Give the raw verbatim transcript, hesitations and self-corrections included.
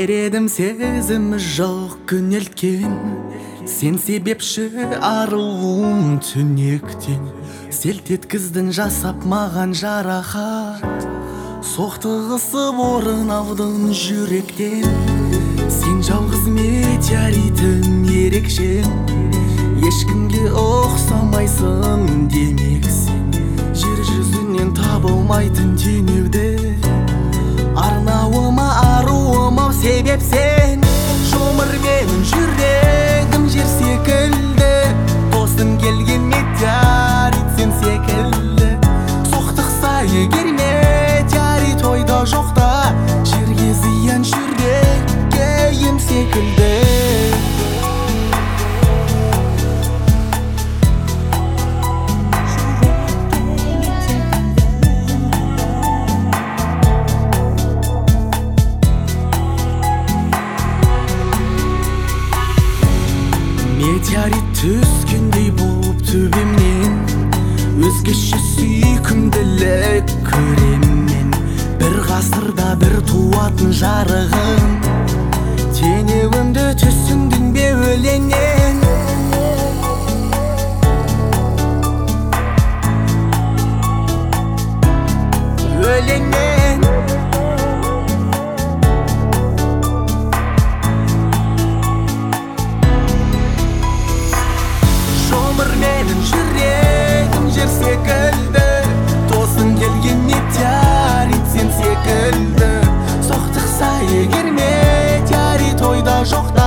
бередім сезімі жоқ күнелткен. Сен себепші арылуым түнектен. Селт еткіздің жасап маған жарақат, соқтығысып орын алдың жүректен. Сен жалғыз метеоритім ерекшен, ешкімге ұқсамайсың демексің. Жер жүзінен табылмайтын теңеуді, арнауыма аруым-ау себеп сен. Жұмыр менің жүрегім жер секілді, тосым келген метеорит сен секілді. Соқтықса егер метеорит ойда жоқта, жерге зиян жүрекке ем секілді. Метеорит түскендей болып төбемнен, өзгеше сүйкімділік көреммен. Бір ғасырда бір туатын жарығым, теңеуімді түсіндің бе өлеңнен? Өлеңнен жұмыр менің жүрегім жер секілді, тосым келген метеорит сен секілді. Соқтықса егер метеорит ойда жоқта,